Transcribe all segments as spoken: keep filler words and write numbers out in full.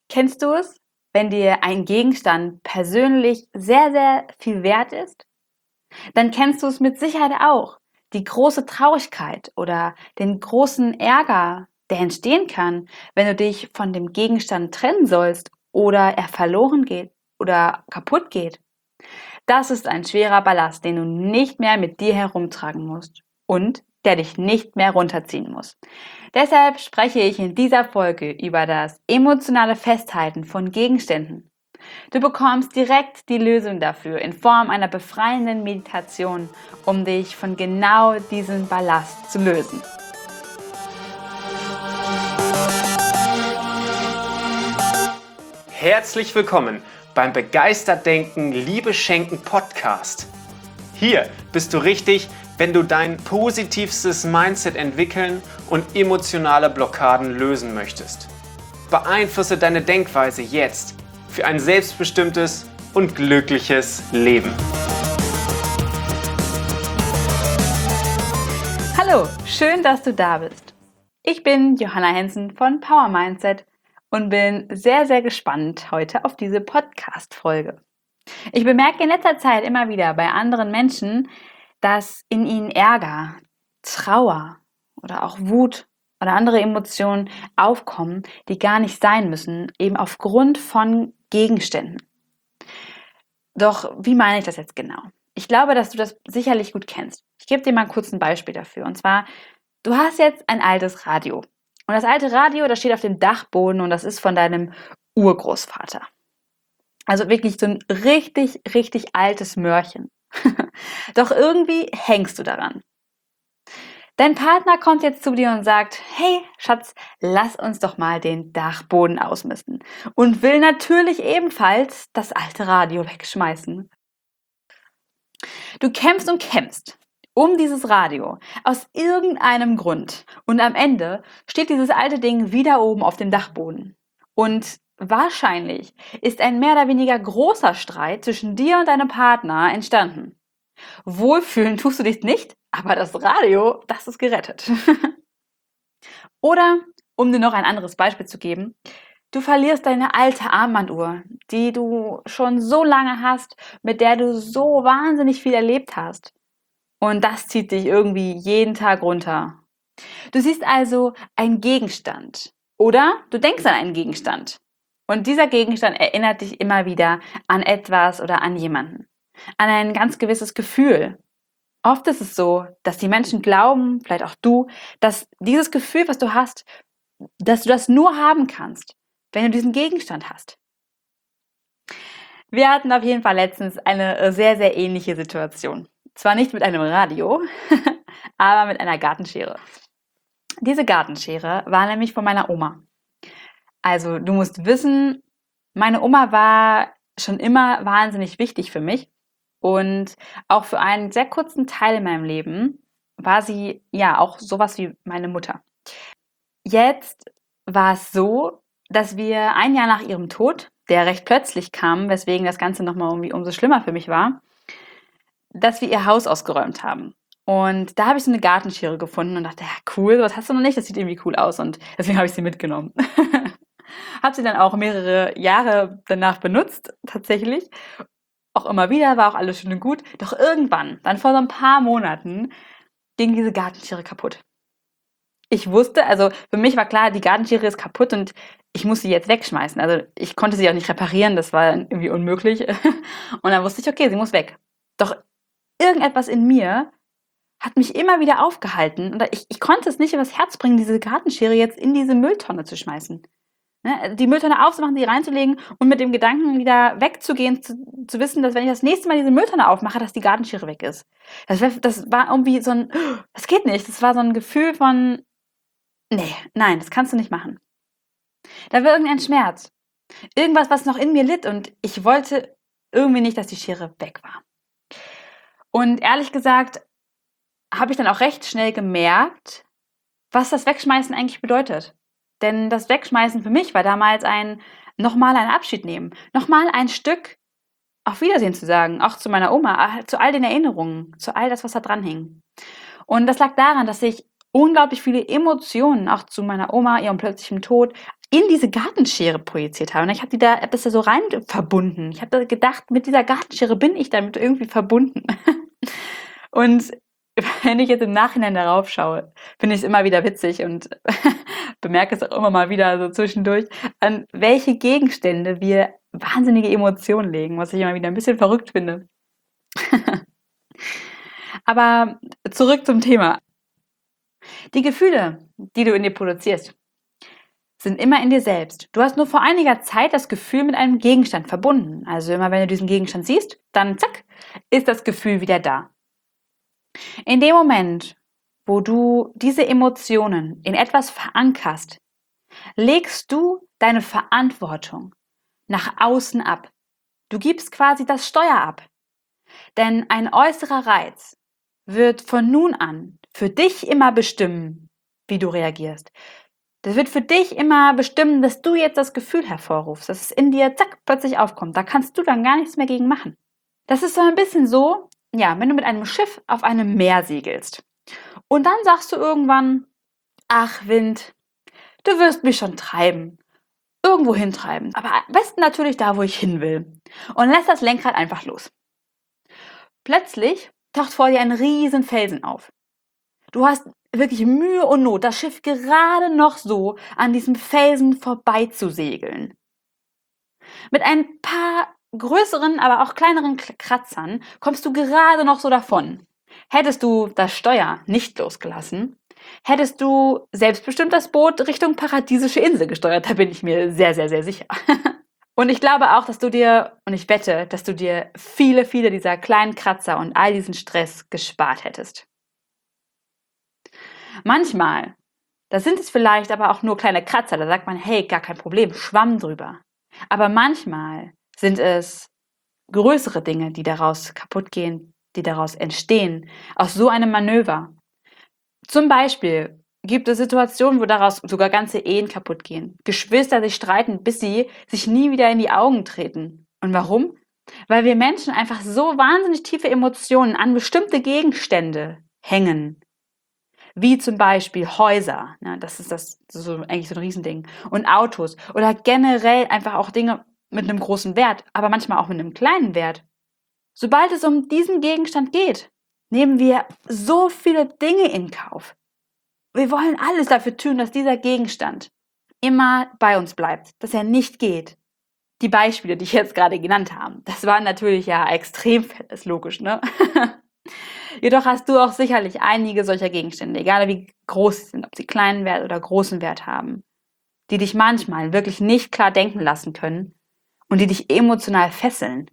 Kennst du es, wenn dir ein Gegenstand persönlich sehr, sehr viel wert ist? Dann kennst du es mit Sicherheit auch. Die große Traurigkeit oder den großen Ärger, der entstehen kann, wenn du dich von dem Gegenstand trennen sollst oder er verloren geht oder kaputt geht. Das ist ein schwerer Ballast, den du nicht mehr mit dir herumtragen musst und der dich nicht mehr runterziehen muss. Deshalb spreche ich in dieser Folge über das emotionale Festhalten von Gegenständen. Du bekommst direkt die Lösung dafür in Form einer befreienden Meditation, um dich von genau diesem Ballast zu lösen. Herzlich willkommen beim Begeistert Denken, Liebe Schenken Podcast. Hier bist du richtig, wenn du dein positivstes Mindset entwickeln und emotionale Blockaden lösen möchtest. Beeinflusse deine Denkweise jetzt für ein selbstbestimmtes und glückliches Leben. Hallo, schön, dass du da bist. Ich bin Johanna Hensen von Power Mindset und bin sehr, sehr gespannt heute auf diese Podcast-Folge. Ich bemerke in letzter Zeit immer wieder bei anderen Menschen, dass in ihnen Ärger, Trauer oder auch Wut oder andere Emotionen aufkommen, die gar nicht sein müssen, eben aufgrund von Gegenständen. Doch wie meine ich das jetzt genau? Ich glaube, dass du das sicherlich gut kennst. Ich gebe dir mal kurz ein Beispiel dafür. Und zwar, du hast jetzt ein altes Radio. Und das alte Radio, das steht auf dem Dachboden und das ist von deinem Urgroßvater. Also wirklich so ein richtig, richtig altes Möhrchen. Doch irgendwie hängst du daran. Dein Partner kommt jetzt zu dir und sagt, hey Schatz, lass uns doch mal den Dachboden ausmisten. Und will natürlich ebenfalls das alte Radio wegschmeißen. Du kämpfst und kämpfst um dieses Radio aus irgendeinem Grund. Und am Ende steht dieses alte Ding wieder oben auf dem Dachboden. Und wahrscheinlich ist ein mehr oder weniger großer Streit zwischen dir und deinem Partner entstanden. Wohlfühlen tust du dich nicht, aber das Radio, das ist gerettet. Oder, um dir noch ein anderes Beispiel zu geben, du verlierst deine alte Armbanduhr, die du schon so lange hast, mit der du so wahnsinnig viel erlebt hast. Und das zieht dich irgendwie jeden Tag runter. Du siehst also einen Gegenstand oder du denkst an einen Gegenstand. Und dieser Gegenstand erinnert dich immer wieder an etwas oder an jemanden, an ein ganz gewisses Gefühl. Oft ist es so, dass die Menschen glauben, vielleicht auch du, dass dieses Gefühl, was du hast, dass du das nur haben kannst, wenn du diesen Gegenstand hast. Wir hatten auf jeden Fall letztens eine sehr, sehr ähnliche Situation. Zwar nicht mit einem Radio, aber mit einer Gartenschere. Diese Gartenschere war nämlich von meiner Oma. Also du musst wissen, meine Oma war schon immer wahnsinnig wichtig für mich und auch für einen sehr kurzen Teil in meinem Leben war sie ja auch sowas wie meine Mutter. Jetzt war es so, dass wir ein Jahr nach ihrem Tod, der recht plötzlich kam, weswegen das Ganze nochmal irgendwie umso schlimmer für mich war, dass wir ihr Haus ausgeräumt haben. Und da habe ich so eine Gartenschere gefunden und dachte, ja cool, was hast du noch nicht? Das sieht irgendwie cool aus und deswegen habe ich sie mitgenommen. Habe sie dann auch mehrere Jahre danach benutzt, tatsächlich. Auch immer wieder, war auch alles schön und gut. Doch irgendwann, dann vor so ein paar Monaten, ging diese Gartenschere kaputt. Ich wusste, also für mich war klar, die Gartenschere ist kaputt und ich muss sie jetzt wegschmeißen. Also ich konnte sie auch nicht reparieren, das war irgendwie unmöglich. Und dann wusste ich, okay, sie muss weg. Doch irgendetwas in mir hat mich immer wieder aufgehalten und ich, ich konnte es nicht übers Herz bringen, diese Gartenschere jetzt in diese Mülltonne zu schmeißen. Ne? Die Mülltonne aufzumachen, die reinzulegen und mit dem Gedanken wieder wegzugehen, zu, zu wissen, dass wenn ich das nächste Mal diese Mülltonne aufmache, dass die Gartenschere weg ist. Das, wär, das war irgendwie so ein, das geht nicht. Das war so ein Gefühl von, nee, nein, das kannst du nicht machen. Da war irgendein Schmerz. Irgendwas, was noch in mir litt und ich wollte irgendwie nicht, dass die Schere weg war. Und ehrlich gesagt, habe ich dann auch recht schnell gemerkt, was das Wegschmeißen eigentlich bedeutet. Denn das Wegschmeißen für mich war damals ein nochmal ein Abschied nehmen, nochmal ein Stück auf Wiedersehen zu sagen, auch zu meiner Oma, zu all den Erinnerungen, zu all das, was da dran hing. Und das lag daran, dass ich unglaublich viele Emotionen auch zu meiner Oma, ihrem plötzlichen Tod, in diese Gartenschere projiziert habe. Und ich habe die da, hab das da so rein verbunden. Ich habe da gedacht, mit dieser Gartenschere bin ich damit irgendwie verbunden. Und wenn ich jetzt im Nachhinein darauf schaue, finde ich es immer wieder witzig und bemerke es auch immer mal wieder so zwischendurch, an welche Gegenstände wir wahnsinnige Emotionen legen, was ich immer wieder ein bisschen verrückt finde. Aber zurück zum Thema. Die Gefühle, die du in dir produzierst, sind immer in dir selbst. Du hast nur vor einiger Zeit das Gefühl mit einem Gegenstand verbunden. Also immer wenn du diesen Gegenstand siehst, dann zack, ist das Gefühl wieder da. In dem Moment, wo du diese Emotionen in etwas verankerst, legst du deine Verantwortung nach außen ab. Du gibst quasi das Steuer ab. Denn ein äußerer Reiz wird von nun an für dich immer bestimmen, wie du reagierst. Das wird für dich immer bestimmen, dass du jetzt das Gefühl hervorrufst, dass es in dir zack plötzlich aufkommt. Da kannst du dann gar nichts mehr gegen machen. Das ist so ein bisschen so, ja, wenn du mit einem Schiff auf einem Meer segelst und dann sagst du irgendwann, ach Wind, du wirst mich schon treiben, irgendwo hintreiben, aber am besten natürlich da, wo ich hin will, und lässt das Lenkrad einfach los. Plötzlich taucht vor dir ein riesen Felsen auf. Du hast wirklich Mühe und Not, das Schiff gerade noch so an diesem Felsen vorbei zu segeln. Mit ein paar größeren, aber auch kleineren Kratzern kommst du gerade noch so davon. Hättest du das Steuer nicht losgelassen, hättest du selbstbestimmt das Boot Richtung paradiesische Insel gesteuert. Da bin ich mir sehr, sehr, sehr sicher. Und ich glaube auch, dass du dir, und ich wette, dass du dir viele, viele dieser kleinen Kratzer und all diesen Stress gespart hättest. Manchmal, da sind es vielleicht aber auch nur kleine Kratzer, da sagt man, hey, gar kein Problem, Schwamm drüber. Aber manchmal sind es größere Dinge, die daraus kaputt gehen, die daraus entstehen, aus so einem Manöver. Zum Beispiel gibt es Situationen, wo daraus sogar ganze Ehen kaputt gehen. Geschwister sich streiten, bis sie sich nie wieder in die Augen treten. Und warum? Weil wir Menschen einfach so wahnsinnig tiefe Emotionen an bestimmte Gegenstände hängen. Wie zum Beispiel Häuser, ja, das ist das, das ist so, eigentlich so ein Riesending. Und Autos oder generell einfach auch Dinge mit einem großen Wert, aber manchmal auch mit einem kleinen Wert. Sobald es um diesen Gegenstand geht, nehmen wir so viele Dinge in Kauf. Wir wollen alles dafür tun, dass dieser Gegenstand immer bei uns bleibt, dass er nicht geht. Die Beispiele, die ich jetzt gerade genannt habe, das waren natürlich ja Extremfälle, ist logisch, ne? Jedoch hast du auch sicherlich einige solcher Gegenstände, egal wie groß sie sind, ob sie kleinen Wert oder großen Wert haben, die dich manchmal wirklich nicht klar denken lassen können und die dich emotional fesseln.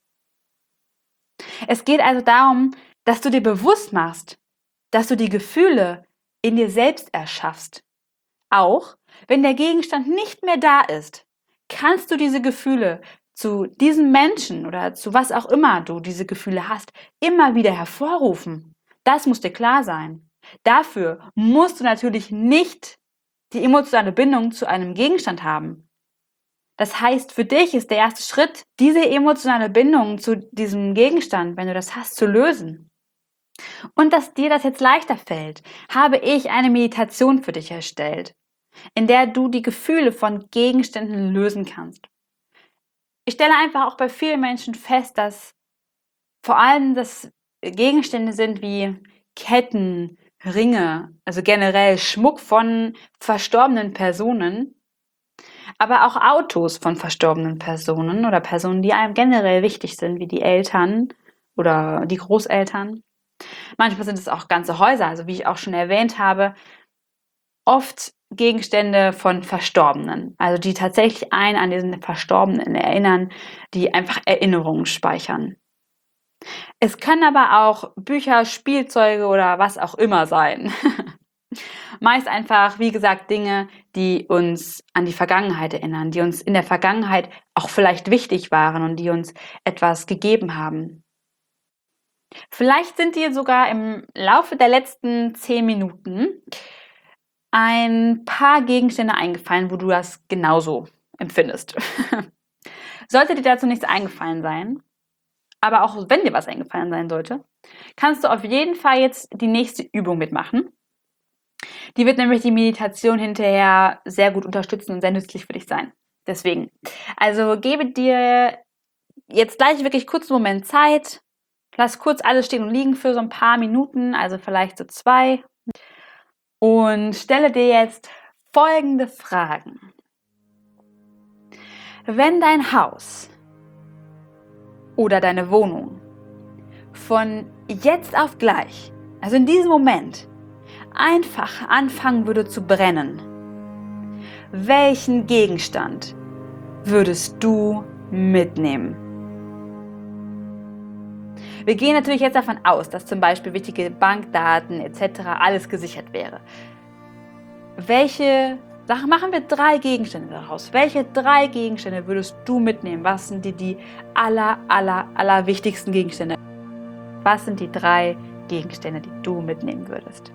Es geht also darum, dass du dir bewusst machst, dass du die Gefühle in dir selbst erschaffst. Auch wenn der Gegenstand nicht mehr da ist, kannst du diese Gefühle zu diesem Menschen oder zu was auch immer du diese Gefühle hast, immer wieder hervorrufen. Das muss dir klar sein. Dafür musst du natürlich nicht die emotionale Bindung zu einem Gegenstand haben. Das heißt, für dich ist der erste Schritt, diese emotionale Bindung zu diesem Gegenstand, wenn du das hast, zu lösen. Und dass dir das jetzt leichter fällt, habe ich eine Meditation für dich erstellt, in der du die Gefühle von Gegenständen lösen kannst. Ich stelle einfach auch bei vielen Menschen fest, dass vor allem das Gegenstände sind wie Ketten, Ringe, also generell Schmuck von verstorbenen Personen, aber auch Autos von verstorbenen Personen oder Personen, die einem generell wichtig sind, wie die Eltern oder die Großeltern. Manchmal sind es auch ganze Häuser, also wie ich auch schon erwähnt habe, oft Gegenstände von Verstorbenen, also die tatsächlich einen an diesen Verstorbenen erinnern, die einfach Erinnerungen speichern. Es können aber auch Bücher, Spielzeuge oder was auch immer sein. Meist einfach, wie gesagt, Dinge, die uns an die Vergangenheit erinnern, die uns in der Vergangenheit auch vielleicht wichtig waren und die uns etwas gegeben haben. Vielleicht sind dir sogar im Laufe der letzten zehn Minuten ein paar Gegenstände eingefallen, wo du das genauso empfindest. Sollte dir dazu nichts eingefallen sein, aber auch wenn dir was eingefallen sein sollte, kannst du auf jeden Fall jetzt die nächste Übung mitmachen. Die wird nämlich die Meditation hinterher sehr gut unterstützen und sehr nützlich für dich sein. Deswegen, also gebe dir jetzt gleich wirklich kurz einen Moment Zeit. Lass kurz alles stehen und liegen für so ein paar Minuten, also vielleicht so zwei. Und stelle dir jetzt folgende Fragen. Wenn dein Haus oder deine Wohnung von jetzt auf gleich, also in diesem Moment, einfach anfangen würde zu brennen, welchen Gegenstand würdest du mitnehmen? Wir gehen natürlich jetzt davon aus, dass zum Beispiel wichtige Bankdaten et cetera alles gesichert wäre. Welche Sachen machen wir drei Gegenstände daraus? Welche drei Gegenstände würdest du mitnehmen? Was sind die, die aller, aller, aller wichtigsten Gegenstände? Was sind die drei Gegenstände, die du mitnehmen würdest?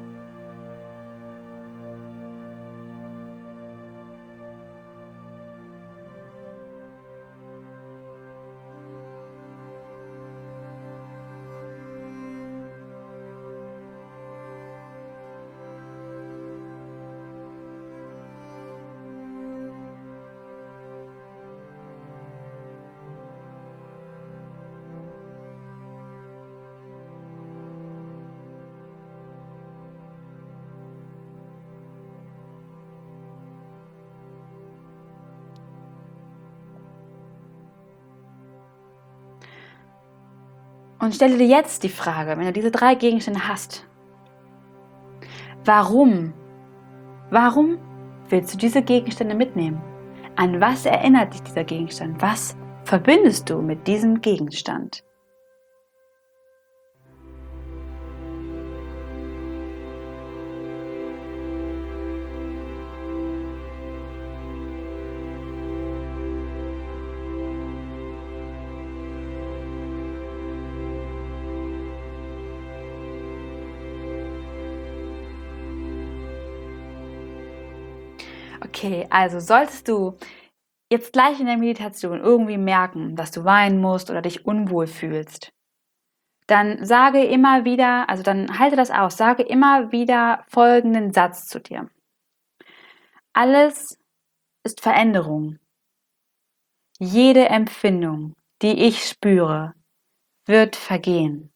Und stelle dir jetzt die Frage, wenn du diese drei Gegenstände hast, warum, warum willst du diese Gegenstände mitnehmen? An was erinnert dich dieser Gegenstand? Was verbindest du mit diesem Gegenstand? Okay, also solltest du jetzt gleich in der Meditation irgendwie merken, dass du weinen musst oder dich unwohl fühlst, dann sage immer wieder, also dann halte das aus, sage immer wieder folgenden Satz zu dir. Alles ist Veränderung. Jede Empfindung, die ich spüre, wird vergehen.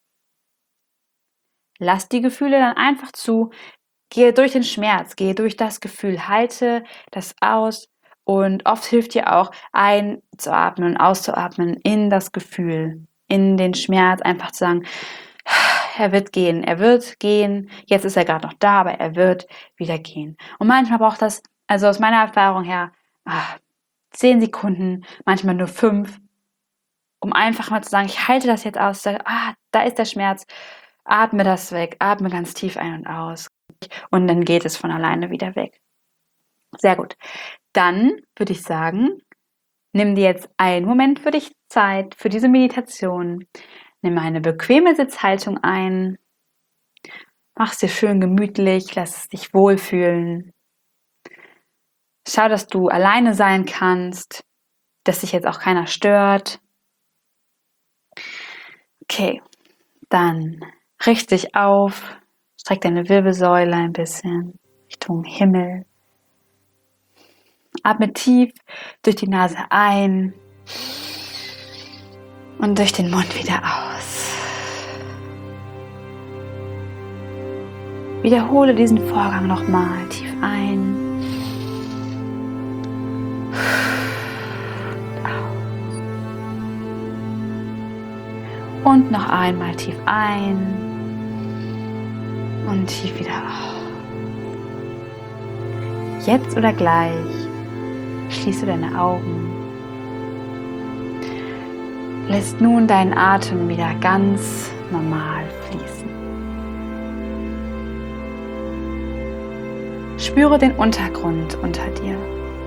Lass die Gefühle dann einfach zu. Gehe durch den Schmerz, gehe durch das Gefühl, halte das aus und oft hilft dir auch einzuatmen und auszuatmen in das Gefühl, in den Schmerz, einfach zu sagen, er wird gehen, er wird gehen, jetzt ist er gerade noch da, aber er wird wieder gehen. Und manchmal braucht das, also aus meiner Erfahrung her, ach, zehn Sekunden, manchmal nur fünf, um einfach mal zu sagen, ich halte das jetzt aus, sage, ah, da ist der Schmerz, atme das weg, atme ganz tief ein und aus. Und dann geht es von alleine wieder weg. Sehr gut. Dann würde ich sagen, nimm dir jetzt einen Moment für dich Zeit, für diese Meditation. Nimm eine bequeme Sitzhaltung ein. Mach es dir schön gemütlich, lass es dich wohlfühlen. Schau, dass du alleine sein kannst, dass dich jetzt auch keiner stört. Okay, dann richte dich auf. Streck deine Wirbelsäule ein bisschen Richtung Himmel. Atme tief durch die Nase ein und durch den Mund wieder aus. Wiederhole diesen Vorgang nochmal. Tief ein. Und noch einmal tief ein. Und tief wieder auf. Jetzt oder gleich schließe deine Augen. Lässt nun deinen Atem wieder ganz normal fließen. Spüre den Untergrund unter dir.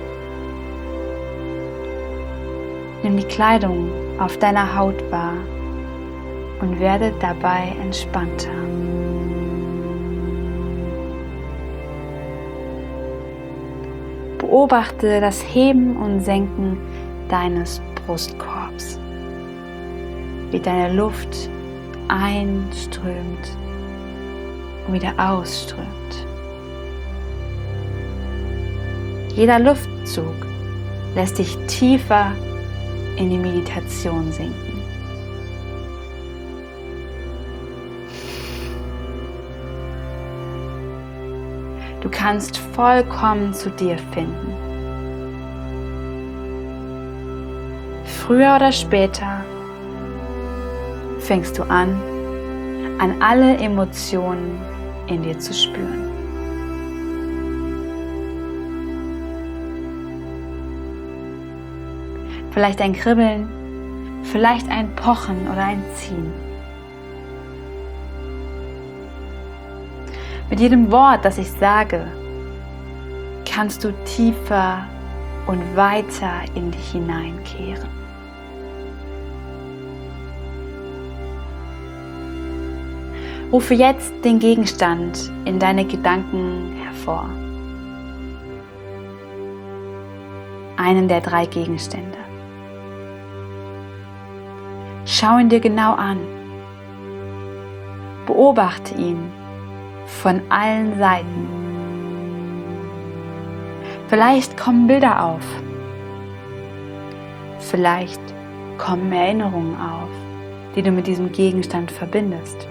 Nimm die Kleidung auf deiner Haut wahr und werde dabei entspannter. Beobachte das Heben und Senken deines Brustkorbs, wie deine Luft einströmt und wieder ausströmt. Jeder Luftzug lässt dich tiefer in die Meditation sinken. Du kannst vollkommen zu dir finden. Früher oder später fängst du an, an alle Emotionen in dir zu spüren. Vielleicht ein Kribbeln, vielleicht ein Pochen oder ein Ziehen. Mit jedem Wort, das ich sage, kannst du tiefer und weiter in dich hineinkehren. Rufe jetzt den Gegenstand in deine Gedanken hervor. Einen der drei Gegenstände. Schau ihn dir genau an. Beobachte ihn von allen Seiten. Vielleicht kommen Bilder auf. Vielleicht kommen Erinnerungen auf, die du mit diesem Gegenstand verbindest.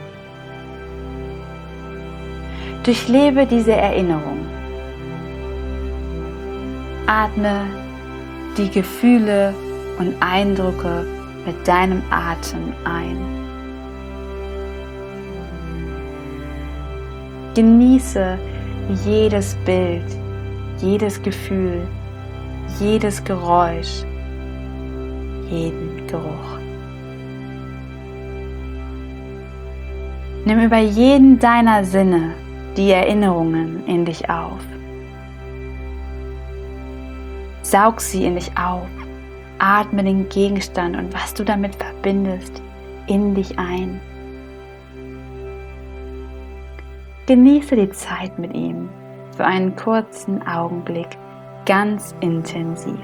Durchlebe diese Erinnerung. Atme die Gefühle und Eindrücke mit deinem Atem ein. Genieße jedes Bild, jedes Gefühl, jedes Geräusch, jeden Geruch. Nimm über jeden deiner Sinne die Erinnerungen in dich auf. Saug sie in dich auf. Atme den Gegenstand und was du damit verbindest, in dich ein. Genieße die Zeit mit ihm für einen kurzen Augenblick ganz intensiv.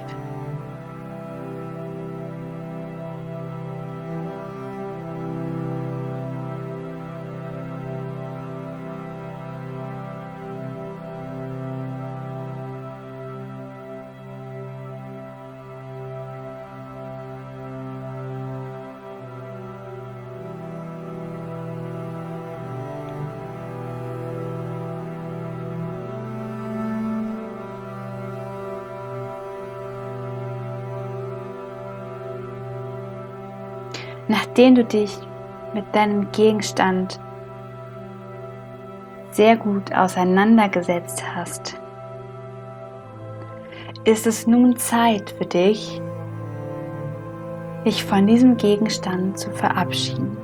Nachdem du dich mit deinem Gegenstand sehr gut auseinandergesetzt hast, ist es nun Zeit für dich, dich von diesem Gegenstand zu verabschieden.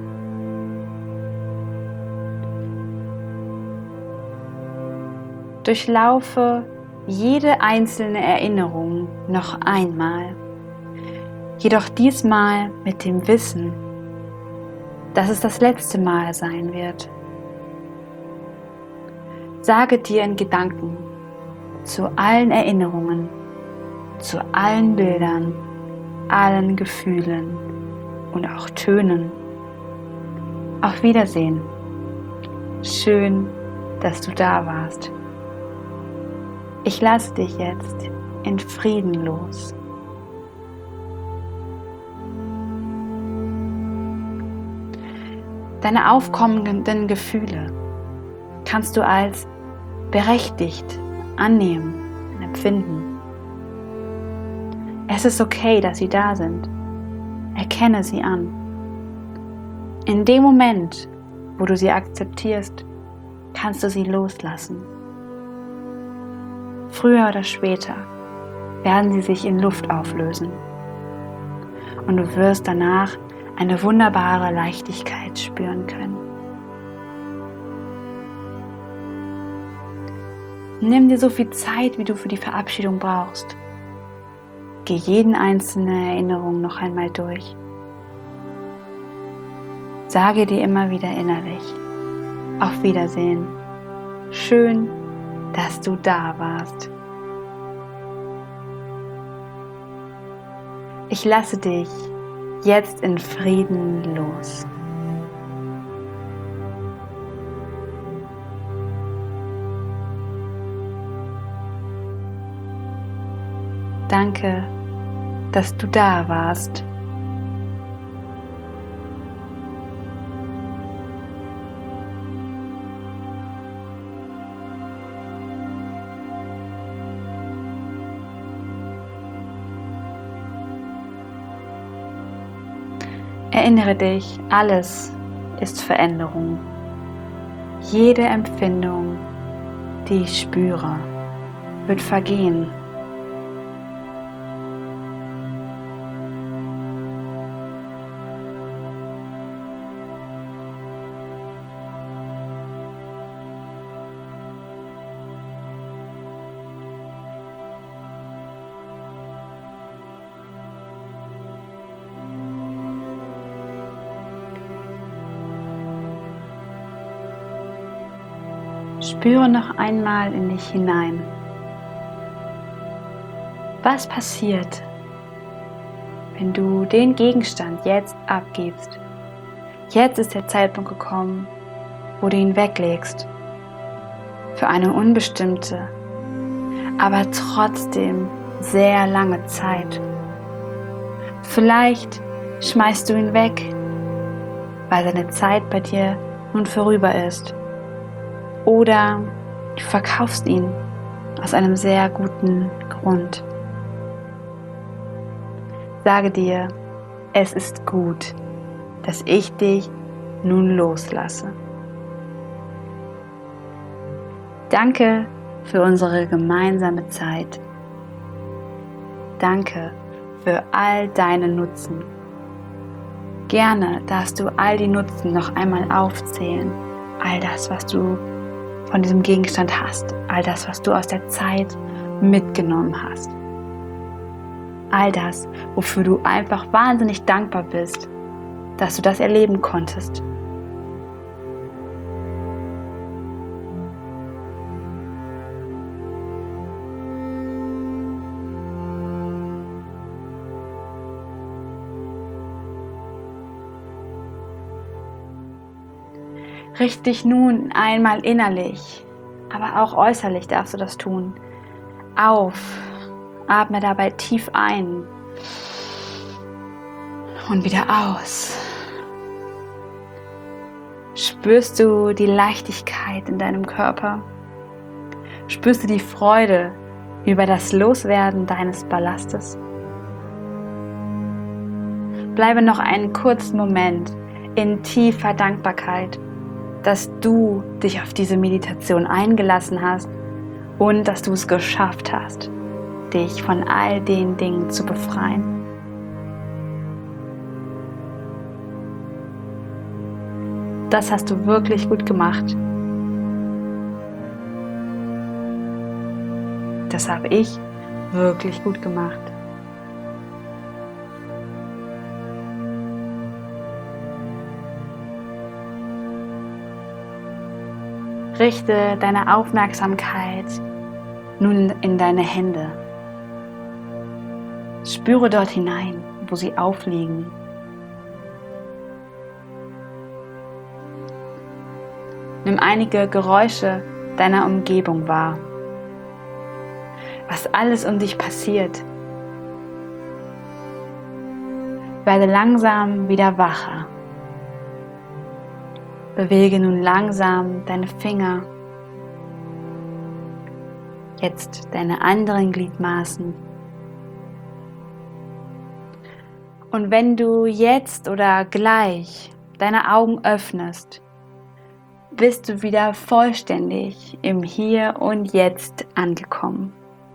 Durchlaufe jede einzelne Erinnerung noch einmal. Jedoch diesmal mit dem Wissen, dass es das letzte Mal sein wird. Sage dir in Gedanken zu allen Erinnerungen, zu allen Bildern, allen Gefühlen und auch Tönen: Auf Wiedersehen. Schön, dass du da warst. Ich lasse dich jetzt in Frieden los. Deine aufkommenden Gefühle kannst du als berechtigt annehmen und empfinden. Es ist okay, dass sie da sind. Erkenne sie an. In dem Moment, wo du sie akzeptierst, kannst du sie loslassen. Früher oder später werden sie sich in Luft auflösen. Und du wirst danach eine wunderbare Leichtigkeit spüren können. Nimm dir so viel Zeit, wie du für die Verabschiedung brauchst. Geh jeden einzelne Erinnerung noch einmal durch. Sage dir immer wieder innerlich: Auf Wiedersehen. Schön, dass du da warst. Ich lasse dich jetzt in Frieden los. Danke, dass du da warst. Erinnere dich, alles ist Veränderung. Jede Empfindung, die ich spüre, wird vergehen. Spüre noch einmal in dich hinein. Was passiert, wenn du den Gegenstand jetzt abgibst? Jetzt ist der Zeitpunkt gekommen, wo du ihn weglegst. Für eine unbestimmte, aber trotzdem sehr lange Zeit. Vielleicht schmeißt du ihn weg, weil seine Zeit bei dir nun vorüber ist. Oder du verkaufst ihn aus einem sehr guten Grund. Sage dir, es ist gut, dass ich dich nun loslasse. Danke für unsere gemeinsame Zeit. Danke für all deine Nutzen. Gerne darfst du all die Nutzen noch einmal aufzählen. All das, was du von diesem Gegenstand hast, all das, was du aus der Zeit mitgenommen hast. All das, wofür du einfach wahnsinnig dankbar bist, dass du das erleben konntest. Richte dich nun einmal innerlich, aber auch äußerlich darfst du das tun, auf. Atme dabei tief ein und wieder aus. Spürst du die Leichtigkeit in deinem Körper? Spürst du die Freude über das Loswerden deines Ballastes? Bleibe noch einen kurzen Moment in tiefer Dankbarkeit, dass du dich auf diese Meditation eingelassen hast und dass du es geschafft hast, dich von all den Dingen zu befreien. Das hast du wirklich gut gemacht. Das habe ich wirklich gut gemacht. Richte deine Aufmerksamkeit nun in deine Hände. Spüre dort hinein, wo sie aufliegen. Nimm einige Geräusche deiner Umgebung wahr. Was alles um dich passiert. Werde langsam wieder wacher. Bewege nun langsam deine Finger, jetzt deine anderen Gliedmaßen. Und wenn du jetzt oder gleich deine Augen öffnest, bist du wieder vollständig im Hier und Jetzt angekommen.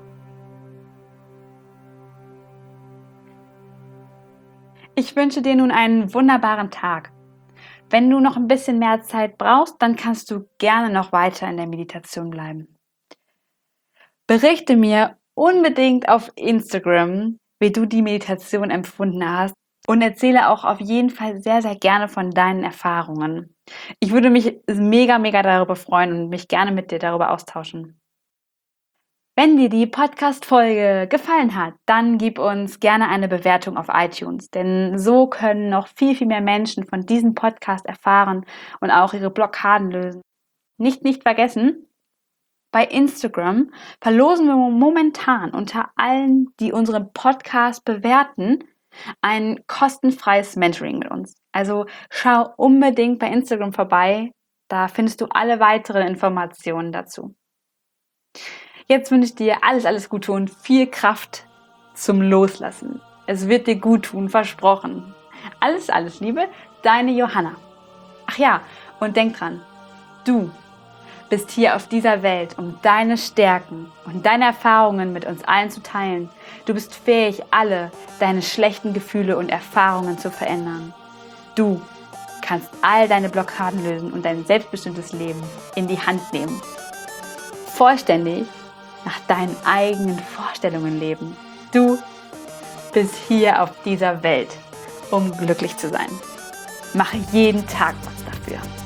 Ich wünsche dir nun einen wunderbaren Tag. Wenn du noch ein bisschen mehr Zeit brauchst, dann kannst du gerne noch weiter in der Meditation bleiben. Berichte mir unbedingt auf Instagram, wie du die Meditation empfunden hast und erzähle auch auf jeden Fall sehr, sehr gerne von deinen Erfahrungen. Ich würde mich mega, mega darüber freuen und mich gerne mit dir darüber austauschen. Wenn dir die Podcast-Folge gefallen hat, dann gib uns gerne eine Bewertung auf iTunes, denn so können noch viel, viel mehr Menschen von diesem Podcast erfahren und auch ihre Blockaden lösen. Nicht, nicht vergessen, Bei Instagram verlosen wir momentan unter allen, die unseren Podcast bewerten, ein kostenfreies Mentoring mit uns. Also schau unbedingt bei Instagram vorbei, da findest du alle weiteren Informationen dazu. Jetzt wünsche ich dir alles, alles Gute und viel Kraft zum Loslassen. Es wird dir gut tun, versprochen. Alles, alles Liebe, deine Johanna. Ach ja, und denk dran, du bist hier auf dieser Welt, um deine Stärken und deine Erfahrungen mit uns allen zu teilen. Du bist fähig, alle deine schlechten Gefühle und Erfahrungen zu verändern. Du kannst all deine Blockaden lösen und dein selbstbestimmtes Leben in die Hand nehmen. Vollständig nach deinen eigenen Vorstellungen leben. Du bist hier auf dieser Welt, um glücklich zu sein. Mache jeden Tag was dafür.